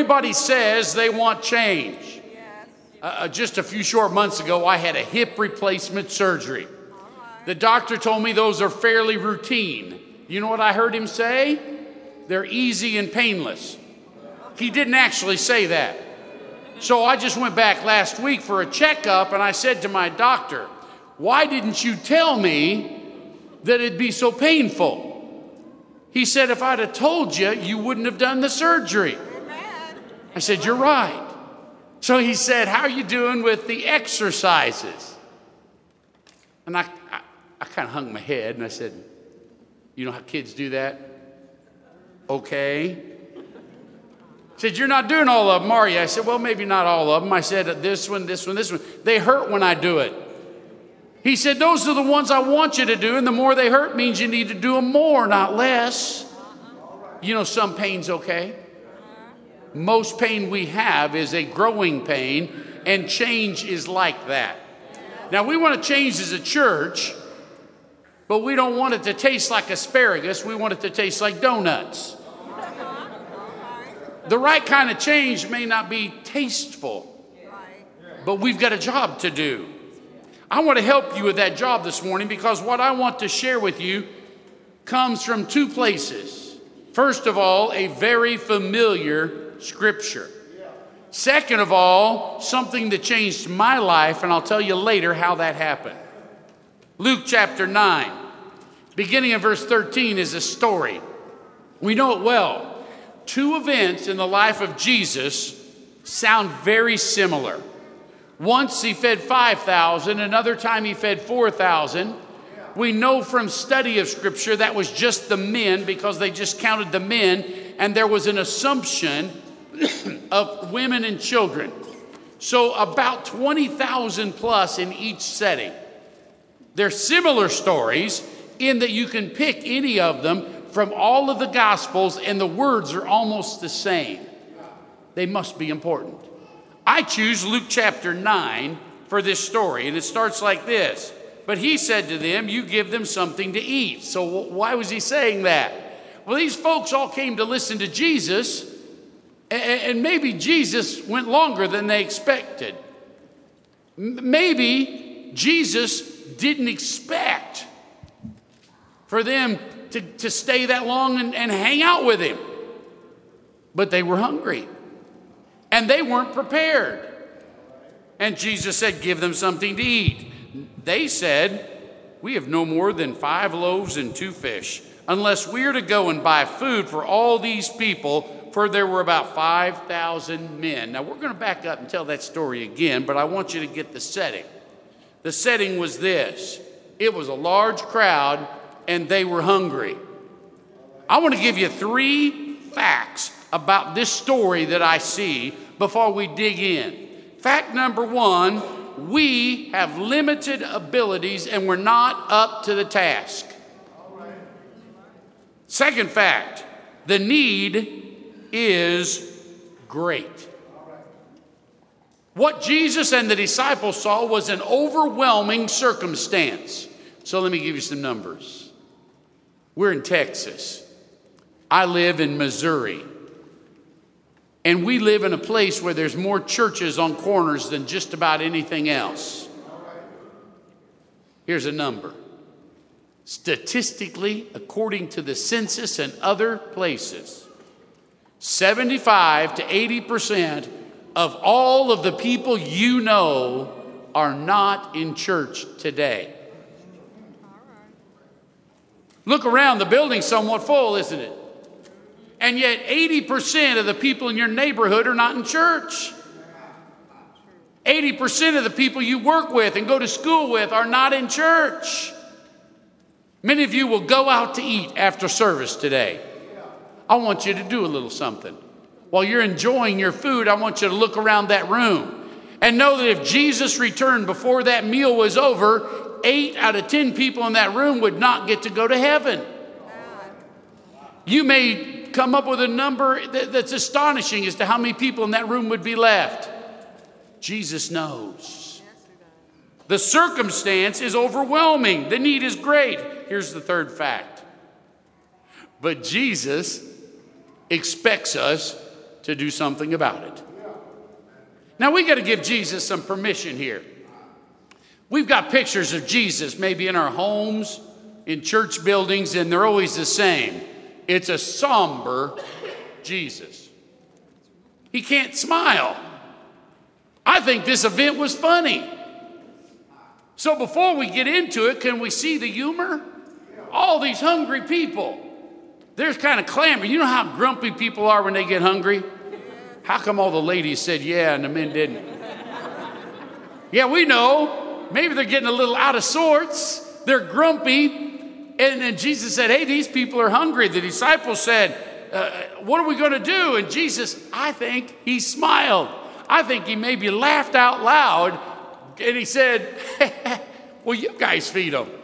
everybody says they want change. Just a few short months ago, I had a hip replacement surgery. The doctor told me those are fairly routine. You know what I heard him say? They're easy and painless. He didn't actually say that. So I just went back last week for a checkup, and I said to my doctor, why didn't you tell me that it'd be so painful? He said, if I'd have told you, you wouldn't have done the surgery. I said, you're right. So he said, how are you doing with the exercises? And I kind of hung my head and I said, you know how kids do that? Okay. He said, you're not doing all of them, are you? I said, well, maybe not all of them. I said, this one. They hurt when I do it. He said, those are the ones I want you to do, and the more they hurt means you need to do them more, not less. You know, some pain's okay. Most pain we have is a growing pain, and change is like that. Now, we want to change as a church, but we don't want it to taste like asparagus. We want it to taste like donuts. The right kind of change may not be tasteful, but we've got a job to do. I want to help you with that job this morning because what I want to share with you comes from two places. First of all, a very familiar scripture. Second of all, something that changed my life, and I'll tell you later how that happened. Luke chapter 9, beginning in verse 13 is a story. We know it well. Two events in the life of Jesus sound very similar. Once he fed 5,000, another time he fed 4,000. We know from study of Scripture that was just the men because they just counted the men, and there was an assumption of women and children. So about 20,000 plus in each setting. They're similar stories in that you can pick any of them from all of the Gospels, and the words are almost the same. They must be important. I choose Luke chapter 9 for this story, and it starts like this. But he said to them, you give them something to eat. So why was he saying that? Well, these folks all came to listen to Jesus, and maybe Jesus went longer than they expected. Maybe Jesus didn't expect for them to stay that long and hang out with him. But they were hungry. And they weren't prepared. And Jesus said, give them something to eat. They said, we have no more than 5 loaves and 2 fish, unless we are to go and buy food for all these people, for there were about 5,000 men. Now, we're going to back up and tell that story again, but I want you to get the setting. The setting was this. It was a large crowd, and they were hungry. I want to give you 3 facts about this story that I see before we dig in. Fact number 1, we have limited abilities and we're not up to the task. Second fact, the need is great. What Jesus and the disciples saw was an overwhelming circumstance. So let me give you some numbers. We're in Texas. I live in Missouri. And we live in a place where there's more churches on corners than just about anything else. Here's a number. Statistically, according to the census and other places, 75 to 80% of all of the people you know are not in church today. Look around, the building's somewhat full, isn't it? And yet 80% of the people in your neighborhood are not in church. 80% of the people you work with and go to school with are not in church. Many of you will go out to eat after service today. I want you to do a little something. While you're enjoying your food, I want you to look around that room and know that if Jesus returned before that meal was over, 8 out of 10 people in that room would not get to go to heaven. You may come up with a number that's astonishing as to how many people in that room would be left. Jesus knows. The circumstance is overwhelming. The need is great. Here's the third fact. But Jesus expects us to do something about it. Now we got to give Jesus some permission here. We've got pictures of Jesus maybe in our homes, in church buildings, and they're always the same. It's a somber Jesus. He can't smile. I think this event was funny. So before we get into it, can we see the humor? All these hungry people. They're kind of clamor. You know how grumpy people are when they get hungry? How come all the ladies said yeah and the men didn't? Yeah, we know. Maybe they're getting a little out of sorts. They're grumpy. And then Jesus said, hey, these people are hungry. The disciples said, what are we going to do? And Jesus, I think he smiled. I think he maybe laughed out loud. And he said, well, you guys feed them.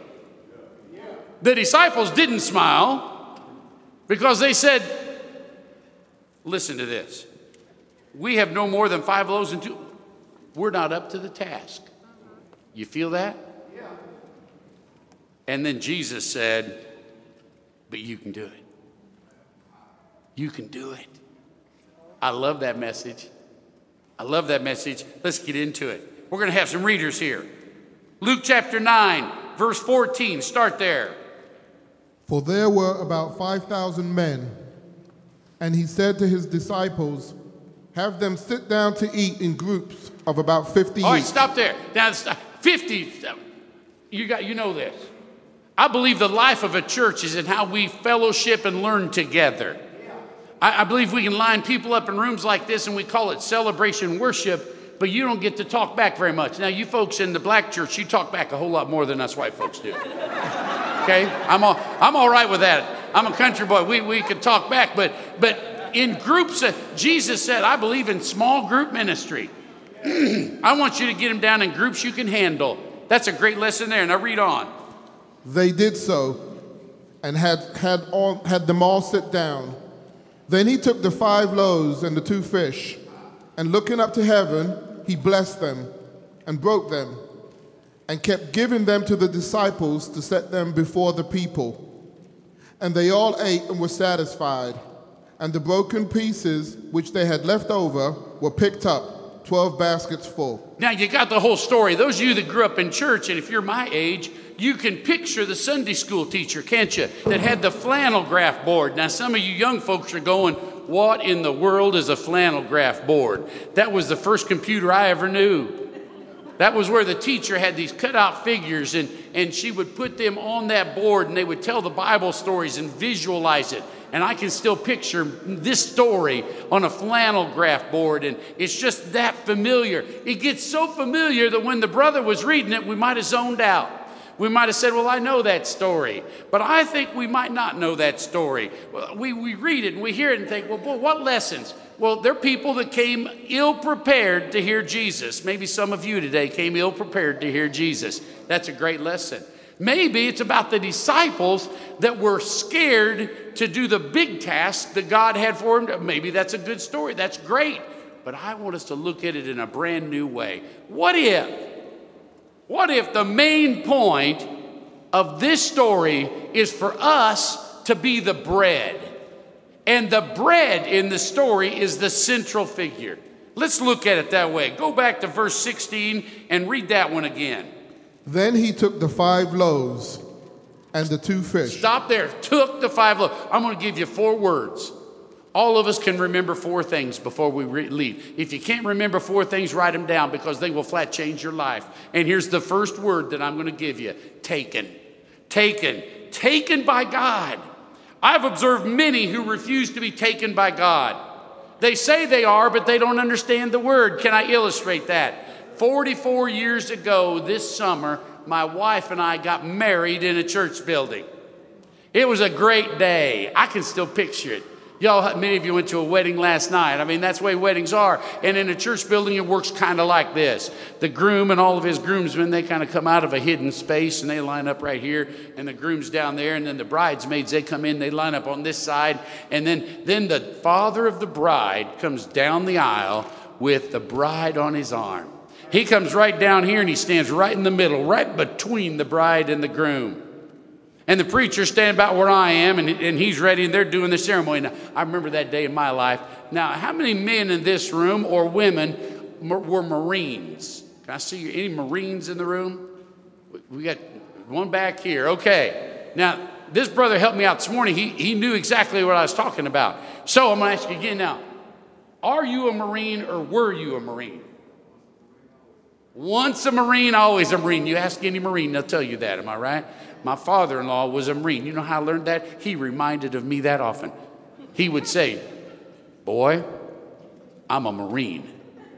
The disciples didn't smile because they said, listen to this. We have no more than 5 loaves and 2. We're not up to the task. You feel that? Yeah. And then Jesus said, but you can do it. You can do it. I love that message. I love that message. Let's get into it. We're going to have some readers here. Luke chapter 9, verse 14. Start there. For there were about 5,000 men, and he said to his disciples, have them sit down to eat in groups of about 50 All right, each. stop there. Now, 50. You know this. I believe the life of a church is in how we fellowship and learn together. I believe we can line people up in rooms like this, and we call it celebration worship, but you don't get to talk back very much. Now, you folks in the black church, you talk back a whole lot more than us white folks do. Okay? I'm all right with that. I'm a country boy. We can talk back, but in groups, Jesus said, I believe in small group ministry. I want you to get them down in groups you can handle. That's a great lesson there. Now read on. They did so and had them all sit down. Then he took the 5 loaves and the 2 fish, and looking up to heaven, he blessed them and broke them and kept giving them to the disciples to set them before the people. And they all ate and were satisfied. And the broken pieces which they had left over were picked up, 12 baskets full. Now, you got the whole story. Those of you that grew up in church, and if you're my age, you can picture the Sunday school teacher, can't you, that had the flannel graph board. Now, some of you young folks are going, what in the world is a flannel graph board? That was the first computer I ever knew. That was where the teacher had these cut-out figures, and she would put them on that board, and they would tell the Bible stories and visualize it. And I can still picture this story on a flannel graph board, and it's just that familiar. It gets so familiar that when the brother was reading it, we might have zoned out. We might have said, well, I know that story. But I think we might not know that story. We read it and we hear it and think, well, boy, what lessons? Well, there are people that came ill-prepared to hear Jesus. Maybe some of you today came ill-prepared to hear Jesus. That's a great lesson. Maybe it's about the disciples that were scared to do the big task that God had for them. Maybe that's a good story. That's great. But I want us to look at it in a brand new way. What if the main point of this story is for us to be the bread? And the bread in the story is the central figure. Let's look at it that way. Go back to verse 16 and read that one again. Then he took the 5 loaves and the 2 fish. Stop there. Took the 5 loaves. I'm going to give you 4 words. All of us can remember 4 things before we leave. If you can't remember 4 things, write them down because they will flat change your life. And here's the first word that I'm going to give you. Taken. Taken. Taken by God. I've observed many who refuse to be taken by God. They say they are, but they don't understand the word. Can I illustrate that? 44 years ago this summer, my wife and I got married in a church building. It was a great day. I can still picture it. Y'all, many of you went to a wedding last night. I mean, that's the way weddings are. And in a church building, it works kind of like this. The groom and all of his groomsmen, they kind of come out of a hidden space, and they line up right here, and the groom's down there, and then the bridesmaids, they come in, they line up on this side, and then the father of the bride comes down the aisle with the bride on his arm. He comes right down here, and he stands right in the middle, right between the bride and the groom. And the preacher's standing about where I am, and he's ready, and they're doing the ceremony. Now, I remember that day in my life. Now, how many men in this room or women were Marines? Can I see you? Any Marines in the room? We got one back here. Okay. Now, this brother helped me out this morning. He knew exactly what I was talking about. So I'm going to ask you again now. Are you a Marine or were you a Marine? Once a Marine, always a Marine. You ask any Marine, they'll tell you that. Am I right? My father-in-law was a Marine. You know how I learned that? He reminded of me that often. He would say, boy, I'm a Marine.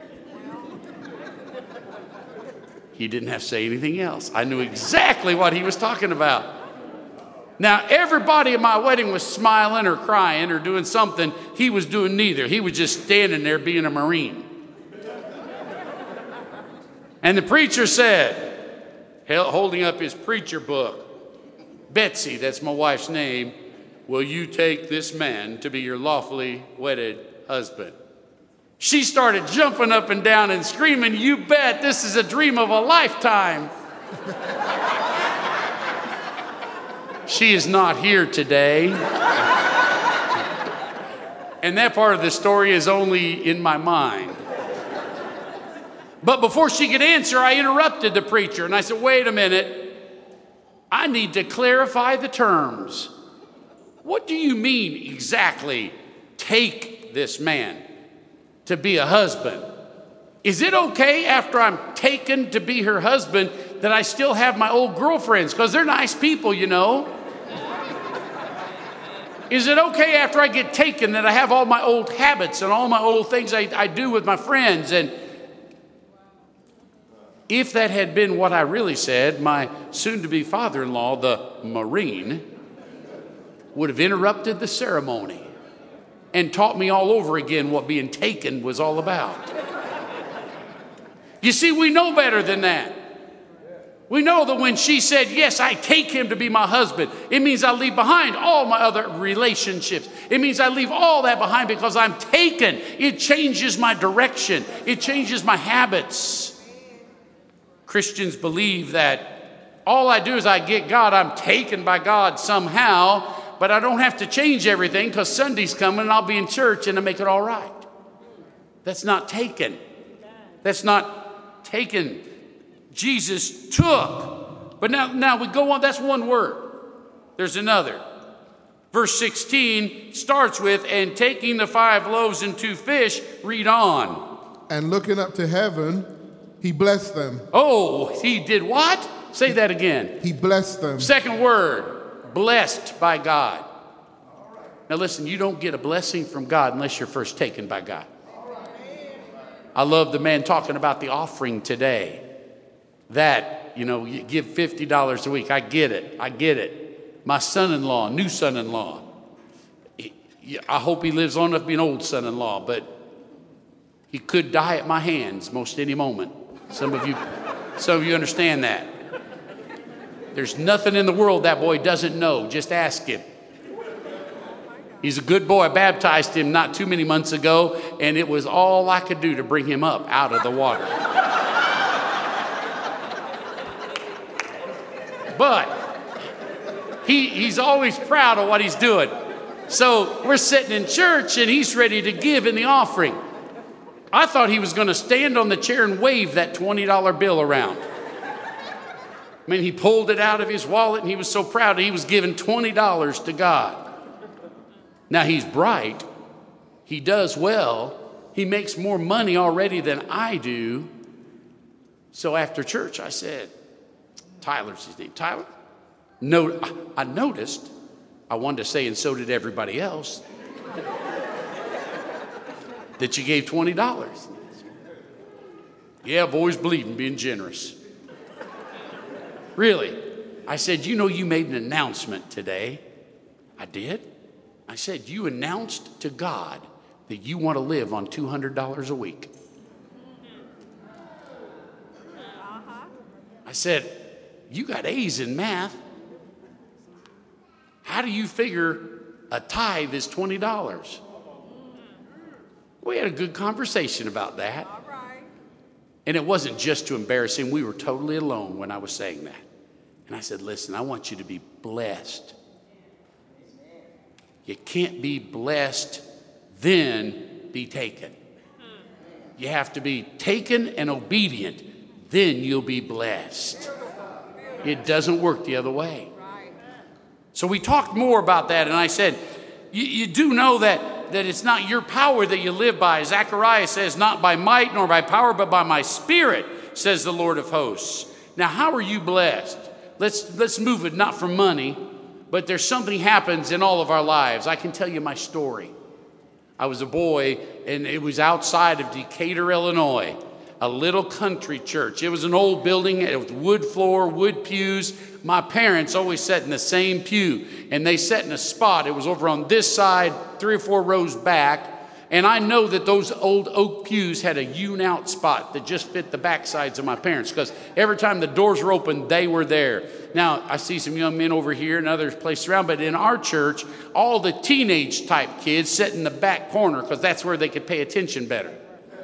He didn't have to say anything else. I knew exactly what he was talking about. Now, everybody at my wedding was smiling or crying or doing something. He was doing neither. He was just standing there being a Marine. And the preacher said, holding up his preacher book, Betsy, that's my wife's name, will you take this man to be your lawfully wedded husband? She started jumping up and down and screaming, you bet, this is a dream of a lifetime. She is not here today. And that part of the story is only in my mind. But before she could answer, I interrupted the preacher and I said, wait a minute. I need to clarify the terms. What do you mean exactly, take this man to be a husband? Is it okay after I'm taken to be her husband that I still have my old girlfriends? Because they're nice people, you know. Is it okay after I get taken that I have all my old habits and all my old things I do with my friends? And if that had been what I really said, my soon-to-be father-in-law, the Marine, would have interrupted the ceremony and taught me all over again what being taken was all about. You see, we know better than that. We know that when she said, yes, I take him to be my husband, it means I leave behind all my other relationships. It means I leave all that behind because I'm taken. It changes my direction. It changes my habits. Christians believe that all I do is I get God. I'm taken by God somehow, but I don't have to change everything because Sunday's coming and I'll be in church and I'll make it all right. That's not taken. That's not taken. Jesus took. But now we go on. That's one word. There's another. Verse 16 starts with, and taking the 5 loaves and 2 fish, read on. And looking up to heaven, he blessed them. Oh, he did what? Say that again. He blessed them. Second word, blessed by God. Now listen, you don't get a blessing from God unless you're first taken by God. I love the man talking about the offering today. That, you give $50 a week. I get it. My son-in-law, new son-in-law, I hope he lives long enough to be an old son-in-law, but he could die at my hands most any moment. Some of you understand that. There's nothing in the world that boy doesn't know. Just ask him. He's a good boy. I baptized him not too many months ago, and it was all I could do to bring him up out of the water. But he's always proud of what he's doing. So we're sitting in church, and he's ready to give in the offering. I thought he was going to stand on the chair and wave that $20 bill around. I mean, he pulled it out of his wallet, and he was so proud he was giving $20 to God. Now, he's bright. He does well. He makes more money already than I do. So after church, I said, Tyler's his name. Tyler? No, I noticed. I wanted to say, and so did everybody else, that you gave $20. Yeah, boys bleeding, being generous. Really? I said, you made an announcement today. I did? I said, you announced to God that you want to live on $200 a week. I said, you got A's in math. How do you figure a tithe is $20? We had a good conversation about that. All right. And it wasn't just to embarrass him. We were totally alone when I was saying that. And I said, listen, I want you to be blessed. You can't be blessed, then be taken. You have to be taken and obedient, then you'll be blessed. It doesn't work the other way. So we talked more about that, and I said, you do know that it's not your power that you live by. Zechariah says, not by might nor by power, but by my spirit, says the Lord of hosts. Now, how are you blessed? Let's move it not for money, but there's something happens in all of our lives. I can tell you my story. I was a boy, and it was outside of Decatur, Illinois, a little country church. It was an old building with wood floor, wood pews. My parents always sat in the same pew, and they sat in a spot. It was over on this side, 3 or 4 rows back. And I know that those old oak pews had a hewn-out spot that just fit the back sides of my parents, because every time the doors were open, they were there. Now, I see some young men over here and other places around, but in our church, all the teenage-type kids sat in the back corner because that's where they could pay attention better.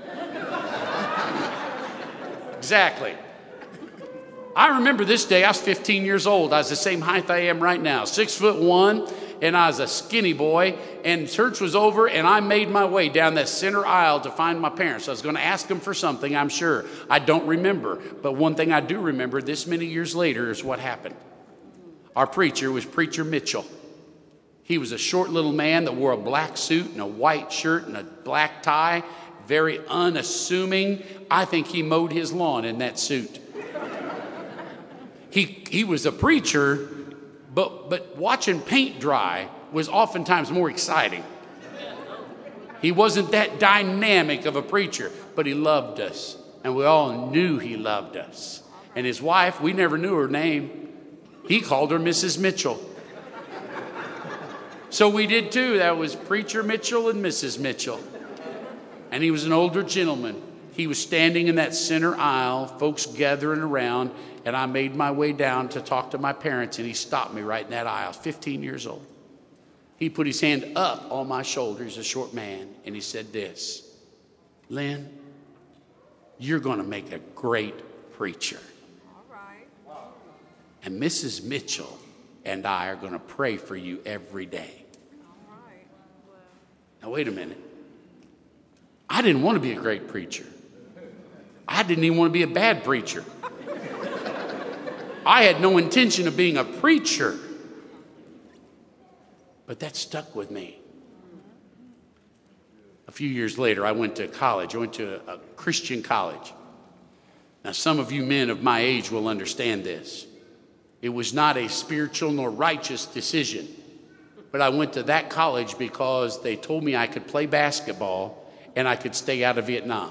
Exactly. I remember this day. I was 15 years old. I was the same height I am right now, 6'1", and I was a skinny boy. And church was over, and I made my way down that center aisle to find my parents. I was going to ask them for something, I'm sure. I don't remember. But one thing I do remember this many years later is what happened. Our preacher was Preacher Mitchell. He was a short little man that wore a black suit and a white shirt and a black tie, very unassuming. I think he mowed his lawn in that suit. He was a preacher, but watching paint dry was oftentimes more exciting. He wasn't that dynamic of a preacher, but he loved us, and we all knew he loved us. And his wife, we never knew her name. He called her Mrs. Mitchell. So we did too. That was Preacher Mitchell and Mrs. Mitchell. And he was an older gentleman. He was standing in that center aisle, folks gathering around, and I made my way down to talk to my parents, and he stopped me right in that aisle, 15 years old. He put his hand up on my shoulder. He's a short man, and he said this, Lynn, you're going to make a great preacher. All right. And Mrs. Mitchell and I are going to pray for you every day. All right. Now, wait a minute. I didn't want to be a great preacher. I didn't even want to be a bad preacher. I had no intention of being a preacher. But that stuck with me. A few years later, I went to college. I went to a Christian college. Now, some of you men of my age will understand this. It was not a spiritual nor righteous decision. But I went to that college because they told me I could play basketball and I could stay out of Vietnam.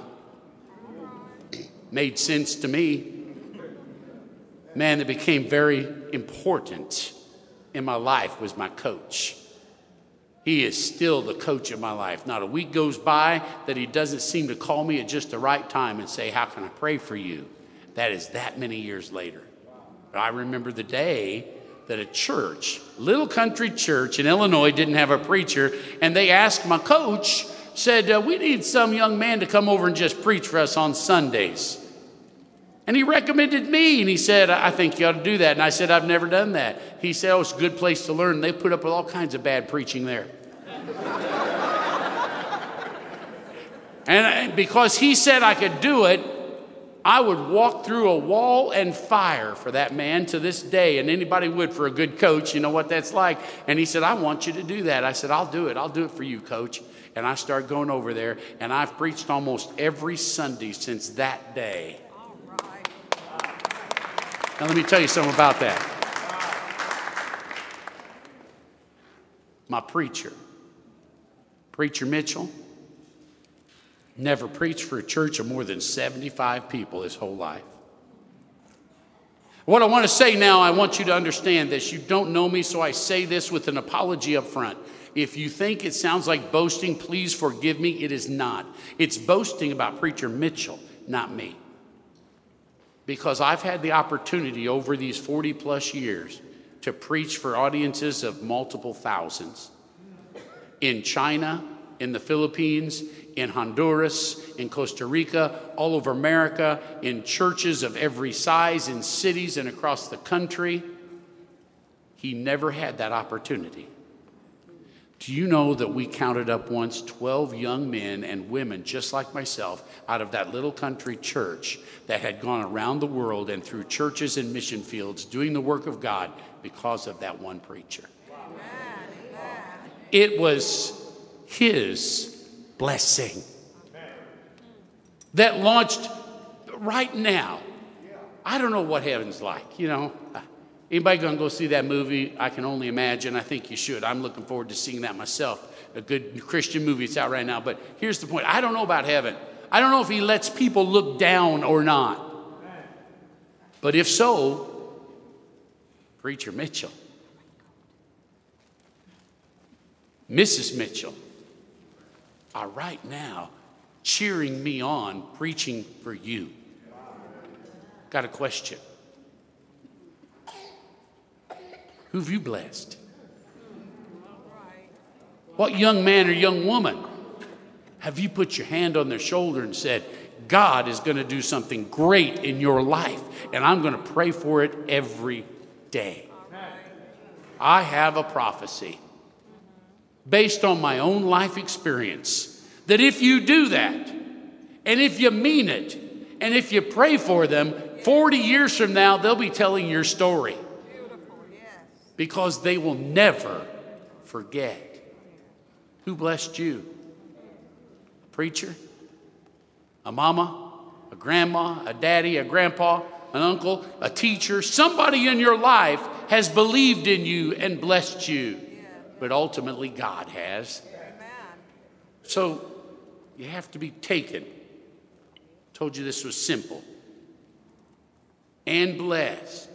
Made sense to me. Man that became very important in my life was my coach. He is still the coach of my life. Not a week goes by that he doesn't seem to call me at just the right time and say, how can I pray for you? That is that many years later. But I remember the day that a church, little country church in Illinois, didn't have a preacher, and they asked my coach, said, we need some young man to come over and just preach for us on Sundays. And he recommended me, and he said, I think you ought to do that. And I said, I've never done that. He said, oh, it's a good place to learn. They put up with all kinds of bad preaching there. And because he said I could do it, I would walk through a wall and fire for that man to this day. And anybody would for a good coach. You know what that's like. And he said, I want you to do that. I said, I'll do it. I'll do it for you, coach. And I started going over there. And I've preached almost every Sunday since that day. Now, let me tell you something about that. My preacher, Preacher Mitchell, never preached for a church of more than 75 people his whole life. What I want to say now, I want you to understand this. You don't know me, so I say this with an apology up front. If you think it sounds like boasting, please forgive me. It is not. It's boasting about Preacher Mitchell, not me. Because I've had the opportunity over these 40 plus years to preach for audiences of multiple thousands in China, in the Philippines, in Honduras, in Costa Rica, all over America, in churches of every size, in cities and across the country. He never had that opportunity. Do you know that we counted up once 12 young men and women just like myself out of that little country church that had gone around the world and through churches and mission fields doing the work of God because of that one preacher? It was his blessing that launched right now. I don't know what heaven's like, you know. Anybody gonna go see that movie? I can only imagine. I think you should. I'm looking forward to seeing that myself. A good Christian movie. It's out right now. But here's the point. I don't know about heaven. I don't know if he lets people look down or not. But if so, Preacher Mitchell, Mrs. Mitchell, are right now cheering me on, preaching for you. Got a question. Who have you blessed? What young man or young woman have you put your hand on their shoulder and said, God is going to do something great in your life, and I'm going to pray for it every day? I have a prophecy based on my own life experience that if you do that, and if you mean it, and if you pray for them, 40 years from now, they'll be telling your story. Because they will never forget. Who blessed you? A preacher? A mama? A grandma? A daddy? A grandpa? An uncle? A teacher? Somebody in your life has believed in you and blessed you. But ultimately God has. So you have to be taken. Told you this was simple. And blessed.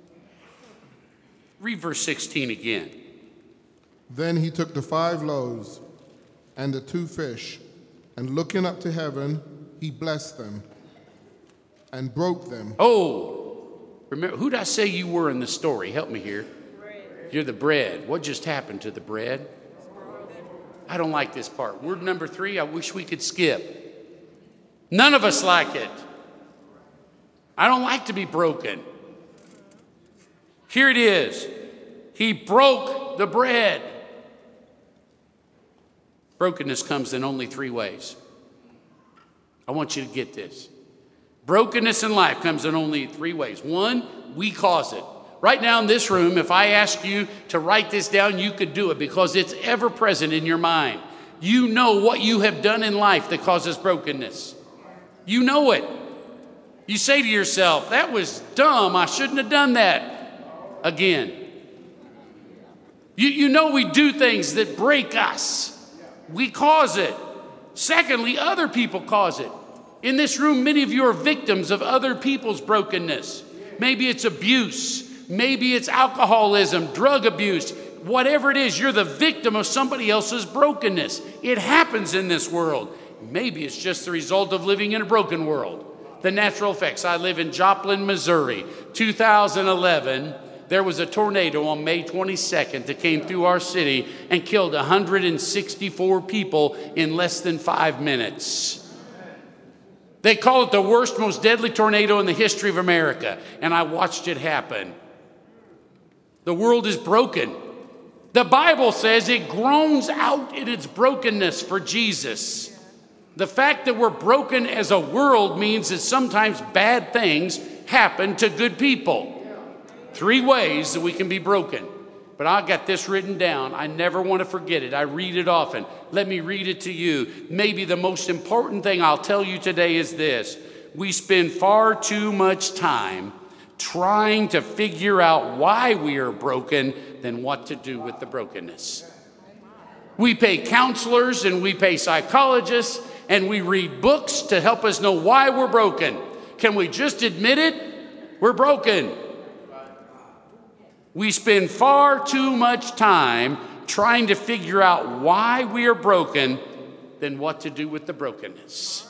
Read verse 16 again. Then he took the 5 loaves and the 2 fish, and looking up to heaven, he blessed them and broke them. Oh, remember, who did I say you were in the story? Help me here. You're the bread. What just happened to the bread? I don't like this part. Word number 3, I wish we could skip. None of us like it. I don't like to be broken. Here it is. He broke the bread. Brokenness comes in only 3 ways. I want you to get this. Brokenness in life comes in only 3 ways. 1, we cause it. Right now in this room, if I ask you to write this down, you could do it because it's ever present in your mind. You know what you have done in life that causes brokenness. You know it. You say to yourself, that was dumb. I shouldn't have done that. Again, you know we do things that break us. We cause it. Secondly, other people cause it. In this room, many of you are victims of other people's brokenness. Maybe it's abuse. Maybe it's alcoholism, drug abuse. Whatever it is, you're the victim of somebody else's brokenness. It happens in this world. Maybe it's just the result of living in a broken world. The natural effects. I live in Joplin, Missouri. 2011. There was a tornado on May 22nd that came through our city and killed 164 people in less than 5 minutes. They call it the worst, most deadly tornado in the history of America, and I watched it happen. The world is broken. The Bible says it groans out in its brokenness for Jesus. The fact that we're broken as a world means that sometimes bad things happen to good people. 3 ways that we can be broken. But I got this written down. I never want to forget it. I read it often. Let me read it to you. Maybe the most important thing I'll tell you today is this. We spend far too much time trying to figure out why we are broken than what to do with the brokenness. We pay counselors and we pay psychologists and we read books to help us know why we're broken. Can we just admit it? We're broken. We spend far too much time trying to figure out why we are broken than what to do with the brokenness.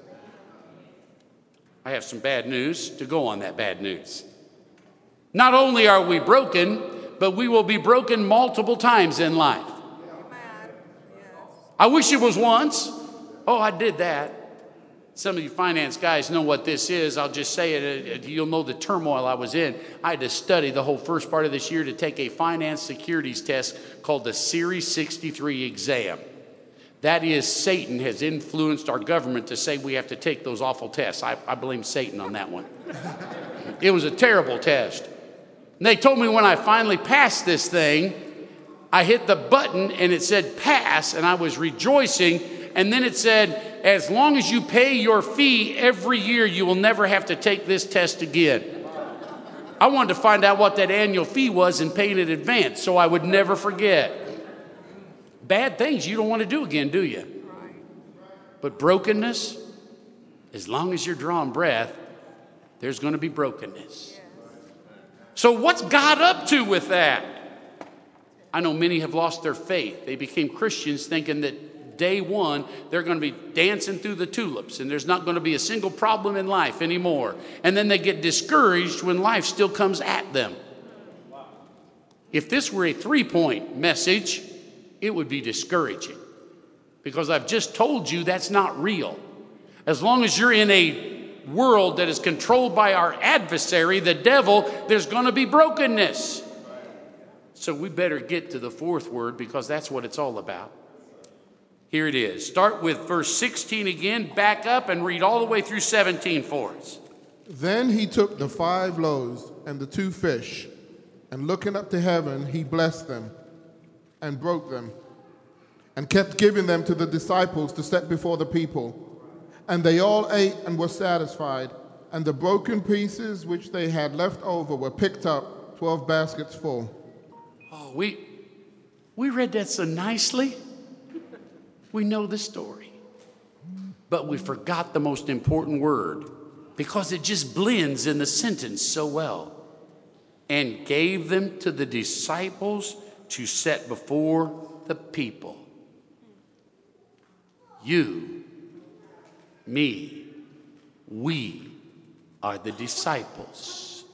I have some bad news to go on that bad news. Not only are we broken, but we will be broken multiple times in life. I wish it was once. Oh, I did that. Some of you finance guys know what this is. I'll just say it. You'll know the turmoil I was in. I had to study the whole first part of this year to take a finance securities test called the Series 63 exam. That is, Satan has influenced our government to say we have to take those awful tests. I blame Satan on that one. It was a terrible test. And they told me when I finally passed this thing, I hit the button and it said pass, and I was rejoicing. And then it said, as long as you pay your fee every year, you will never have to take this test again. I wanted to find out what that annual fee was and pay it in advance so I would never forget. Bad things you don't want to do again, do you? But brokenness, as long as you're drawing breath, there's going to be brokenness. So what's God up to with that? I know many have lost their faith. They became Christians thinking that day one, they're going to be dancing through the tulips and there's not going to be a single problem in life anymore. And then they get discouraged when life still comes at them. If this were a 3-point message, it would be discouraging, because I've just told you that's not real. As long as you're in a world that is controlled by our adversary, the devil, there's going to be brokenness. So we better get to the fourth word, because that's what it's all about. Here it is. Start with verse 16 again, back up and read all the way through 17 for us. Then he took the 5 loaves and the 2 fish, and looking up to heaven, he blessed them and broke them, and kept giving them to the disciples to set before the people. And they all ate and were satisfied, and the broken pieces which they had left over were picked up, 12 baskets full. Oh, we read that so nicely. We know the story, but we forgot the most important word, because it just blends in the sentence so well. And gave them to the disciples to set before the people. You, me, we are the disciples.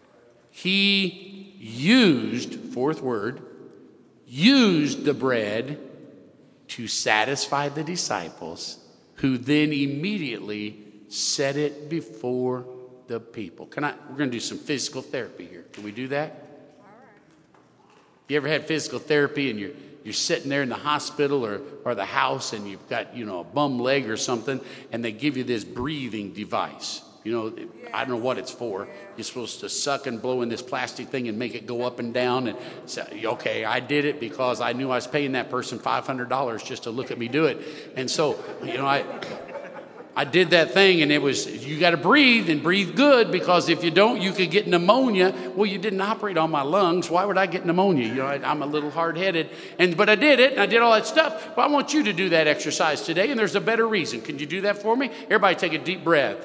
He used, fourth word, used the bread to satisfy the disciples, who then immediately set it before the people. We're going to do some physical therapy here. Can we do that? All right. You ever had physical therapy and you're sitting there in the hospital or the house, and you've got, a bum leg or something, and they give you this breathing device. I don't know what it's for. You're supposed to suck and blow in this plastic thing and make it go up and down. And say, okay, I did it because I knew I was paying that person $500 just to look at me do it. And so, I did that thing, and it was, you got to breathe and breathe good, because if you don't, you could get pneumonia. Well, you didn't operate on my lungs. Why would I get pneumonia? I'm a little hard-headed. But I did it, and I did all that stuff. But I want you to do that exercise today, and there's a better reason. Can you do that for me? Everybody take a deep breath.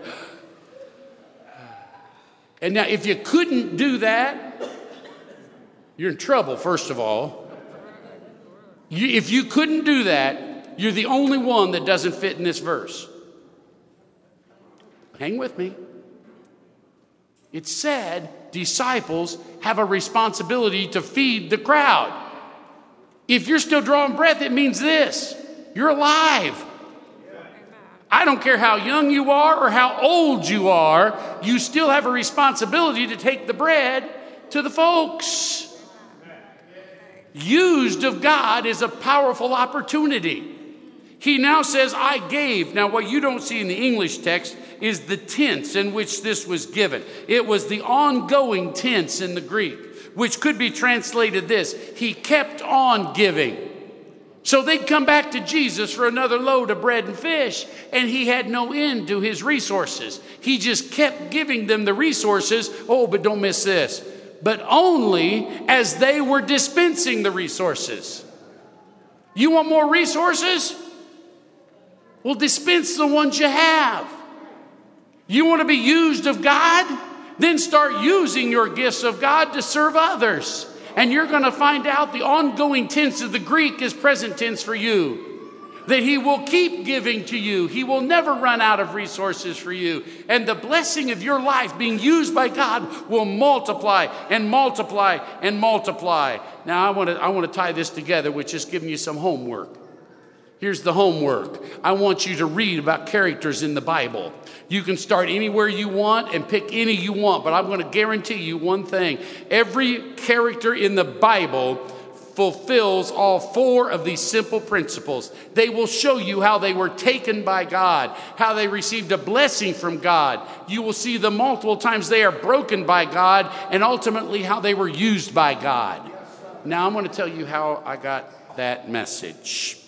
And now, if you couldn't do that, you're in trouble, first of all. If you couldn't do that, you're the only one that doesn't fit in this verse. Hang with me. It said disciples have a responsibility to feed the crowd. If you're still drawing breath, it means this: you're alive. I don't care how young you are or how old you are, you still have a responsibility to take the bread to the folks. Used of God is a powerful opportunity. He now says, I gave. Now, what you don't see in the English text is the tense in which this was given. It was the ongoing tense in the Greek, which could be translated this: he kept on giving. So they'd come back to Jesus for another load of bread and fish, and he had no end to his resources. He just kept giving them the resources. Oh, but don't miss this. But only as they were dispensing the resources. You want more resources? Well, dispense the ones you have. You want to be used of God? Then start using your gifts of God to serve others. And you're going to find out the ongoing tense of the Greek is present tense for you. That he will keep giving to you. He will never run out of resources for you. And the blessing of your life being used by God will multiply and multiply and multiply. Now, I want to tie this together with just giving you some homework. Here's the homework. I want you to read about characters in the Bible. You can start anywhere you want and pick any you want, but I'm going to guarantee you one thing. Every character in the Bible fulfills all four of these simple principles. They will show you how they were taken by God, how they received a blessing from God. You will see the multiple times they are broken by God, and ultimately how they were used by God. Now I'm going to tell you how I got that message.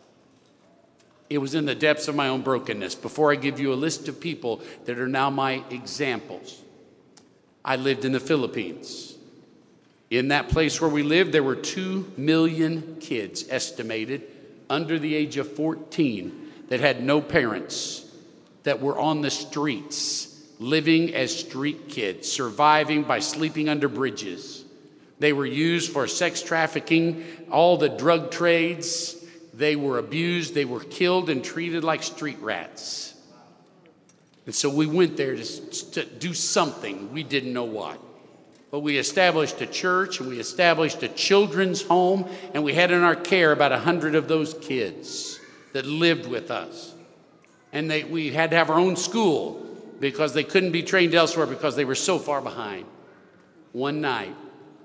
It was in the depths of my own brokenness. Before I give you a list of people that are now my examples, I lived in the Philippines. In that place where we lived, there were 2 million kids estimated under the age of 14 that had no parents, that were on the streets, living as street kids, surviving by sleeping under bridges. They were used for sex trafficking, all the drug trades. They were abused, they were killed and treated like street rats. And so we went there to do something. We didn't know what. But we established a church, and we established a children's home, and we had in our care about 100 of those kids that lived with us. And we had to have our own school because they couldn't be trained elsewhere because they were so far behind. One night,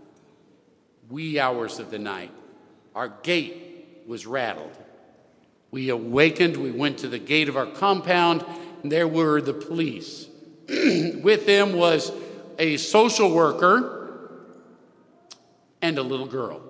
wee hours of the night, our gate was rattled. We awakened, we went to the gate of our compound, and there were the police. With them was a social worker and a little girl.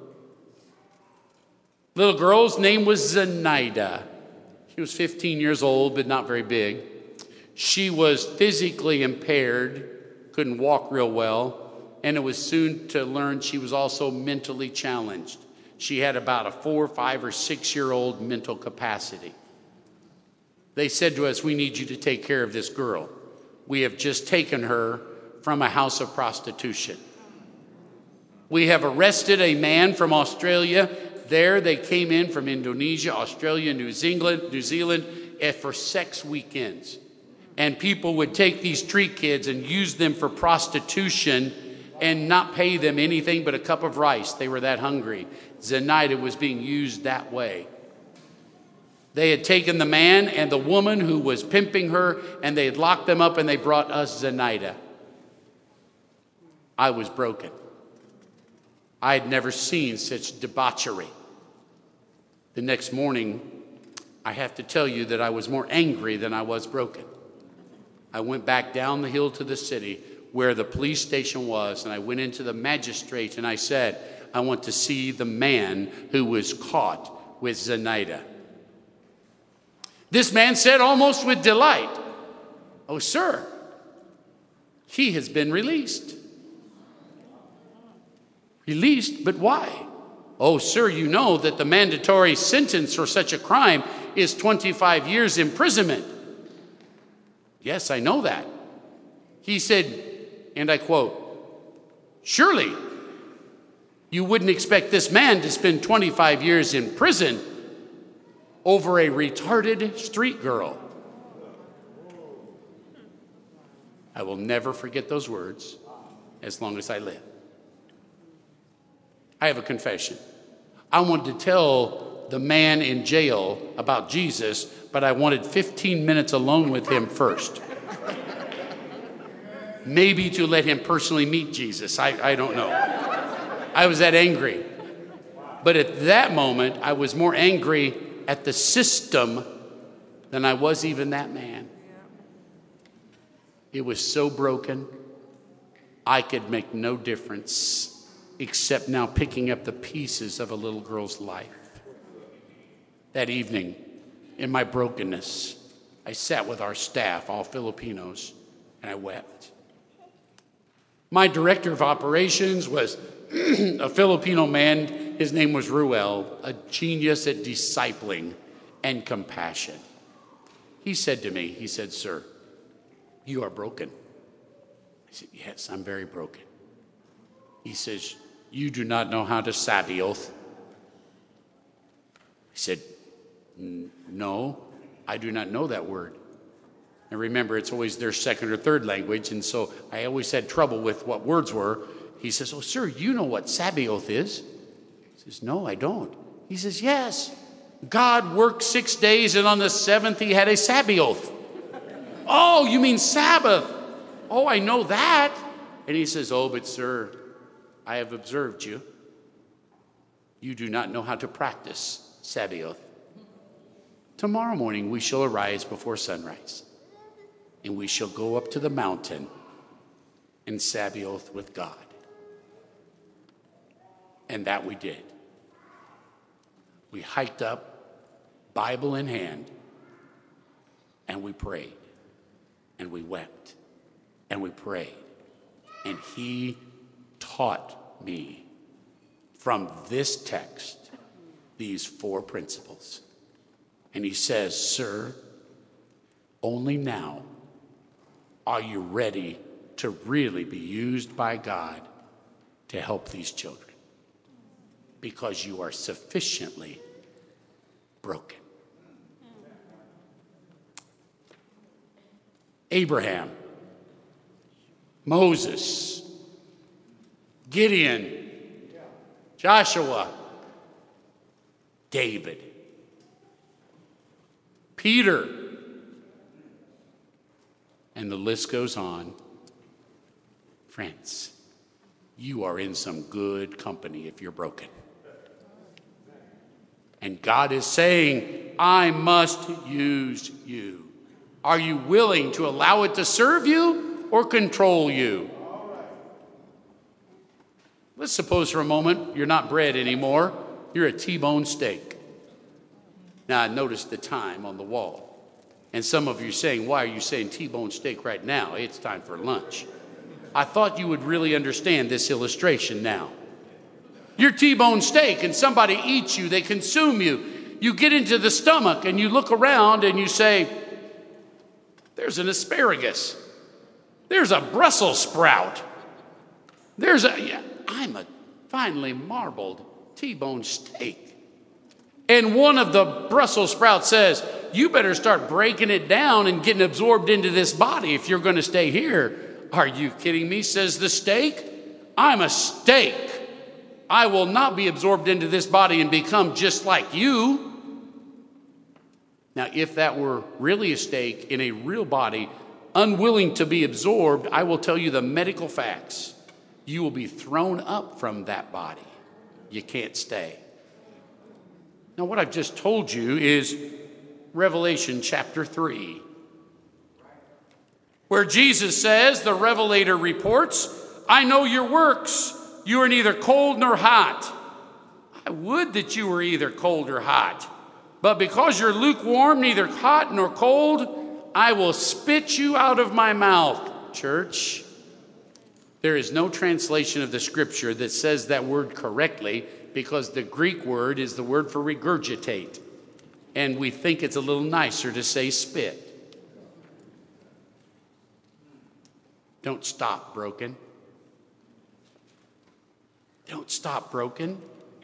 Little girl's name was Zenaida. She was 15 years old, but not very big. She was physically impaired, couldn't walk real well, and it was soon to learn she was also mentally challenged. She had about a 4, 5, or 6-year-old mental capacity. They said to us, "We need you to take care of this girl. We have just taken her from a house of prostitution. We have arrested a man from Australia. There they came in from Indonesia, Australia, New Zealand for sex weekends. And people would take these street kids and use them for prostitution and not pay them anything but a cup of rice. They were that hungry. Zenaida was being used that way. They had taken the man and the woman who was pimping her, and they had locked them up, and they brought us Zenaida. I was broken. I had never seen such debauchery. The next morning, I have to tell you that I was more angry than I was broken. I went back down the hill to the city where the police station was, and I went into the magistrate, and I said, "I want to see the man who was caught with Zenaida." This man said almost with delight, "Oh, sir, he has been released." Released? But why? "Oh, sir, you know that the mandatory sentence for such a crime is 25 years imprisonment." "Yes, I know that." He said, and I quote, "Surely you wouldn't expect this man to spend 25 years in prison over a retarded street girl." I will never forget those words as long as I live. I have a confession. I wanted to tell the man in jail about Jesus, but I wanted 15 minutes alone with him first. Maybe to let him personally meet Jesus. I don't know. I was that angry. But at that moment, I was more angry at the system than I was even that man. It was so broken, I could make no difference except now picking up the pieces of a little girl's life. That evening, in my brokenness, I sat with our staff, all Filipinos, and I wept. My director of operations was a Filipino man. His name was Ruel, a genius at discipling and compassion. He said to me, he said, "Sir, you are broken." I said, "Yes, I'm very broken." He says, "You do not know how to Sabaoth." I said, "No, I do not know that word." And remember, it's always their second or third language, and so I always had trouble with what words were. He says, "Oh, sir, you know what Sabaoth is?" He says, "No, I don't." He says, "Yes, God worked 6 days, and on the seventh he had a Sabbath. Oh, you mean Sabbath? Oh, I know that. And he says, oh, but sir, I have observed you. You do not know how to practice Sabbath. Tomorrow morning we shall arise before sunrise, and we shall go up to the mountain and Sabbath with God. And that we did. We hiked up, Bible in hand, and we prayed, and we wept, and we prayed. And he taught me from this text these 4 principles. And he says, sir, only now are you ready to really be used by God to help these children, because you are sufficiently broken. Abraham, Moses, Gideon, Joshua, David, Peter, and the list goes on. Friends, you are in some good company if you're broken. And God is saying, I must use you. Are you willing to allow it to serve you or control you? Let's suppose for a moment you're not bread anymore. You're a T-bone steak. Now, I noticed the time on the wall. And some of you are saying, why are you saying T-bone steak right now? It's time for lunch. I thought you would really understand this illustration now. You're T-bone steak and somebody eats you, they consume you. You get into the stomach and you look around and you say, there's an asparagus. There's a Brussels sprout. I'm a finely marbled T-bone steak. And one of the Brussels sprouts says, you better start breaking it down and getting absorbed into this body if you're going to stay here. Are you kidding me? Says the steak. I'm a steak. I will not be absorbed into this body and become just like you. Now, if that were really a steak in a real body, unwilling to be absorbed, I will tell you the medical facts. You will be thrown up from that body. You can't stay. Now, what I've just told you is Revelation chapter 3, where Jesus says, the Revelator reports, I know your works. You are neither cold nor hot. I would that you were either cold or hot. But because you're lukewarm, neither hot nor cold, I will spit you out of my mouth. Church, there is no translation of the scripture that says that word correctly, because the Greek word is the word for regurgitate. And we think it's a little nicer to say spit. Don't stop, broken. Don't stop, broken.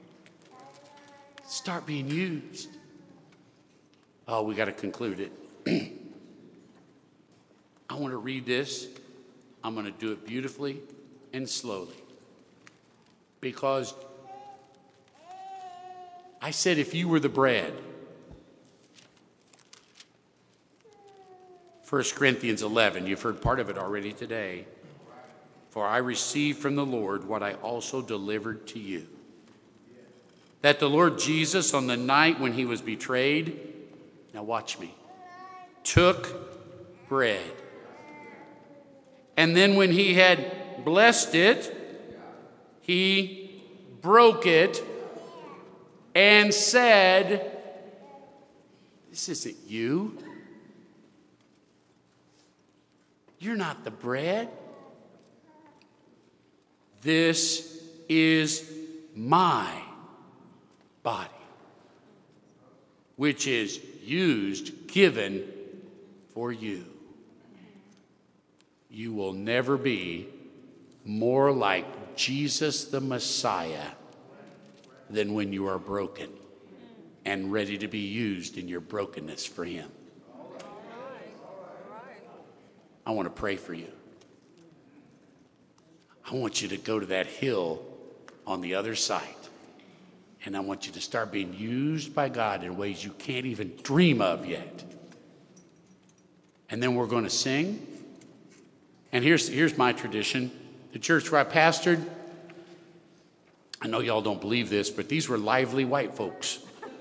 Start being used. Oh, we got to conclude it. I want to read this. I'm going to do it beautifully and slowly. Because I said if you were the bread. 1 Corinthians 11, you've heard part of it already today. For I received from the Lord what I also delivered to you. That the Lord Jesus, on the night when he was betrayed, now watch me, took bread. And then when he had blessed it, he broke it and said, this isn't you. You're not the bread. This is my body, which is used, given for you. You will never be more like Jesus the Messiah than when you are broken and ready to be used in your brokenness for him. I want to pray for you. I want you to go to that hill on the other side And I want you to start being used by God in ways you can't even dream of yet. And then we're going to sing. And here's my tradition. The church where I pastored, I know y'all don't believe this, but these were lively white folks.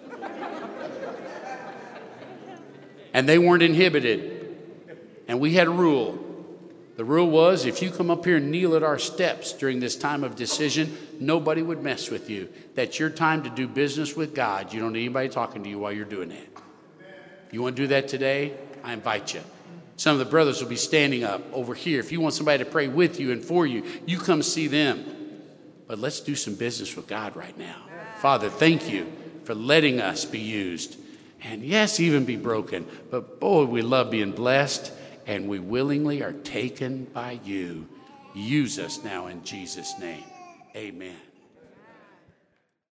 And they weren't inhibited. And we had a rule. The rule was, if you come up here and kneel at our steps during this time of decision, nobody would mess with you. That's your time to do business with God. You don't need anybody talking to you while you're doing that. You want to do that today? I invite you. Some of the brothers will be standing up over here. If you want somebody to pray with you and for you, you come see them. But let's do some business with God right now. Father, thank you for letting us be used. And yes, even be broken. But boy, we love being blessed. And we willingly are taken by you. Use us now in Jesus' name. Amen.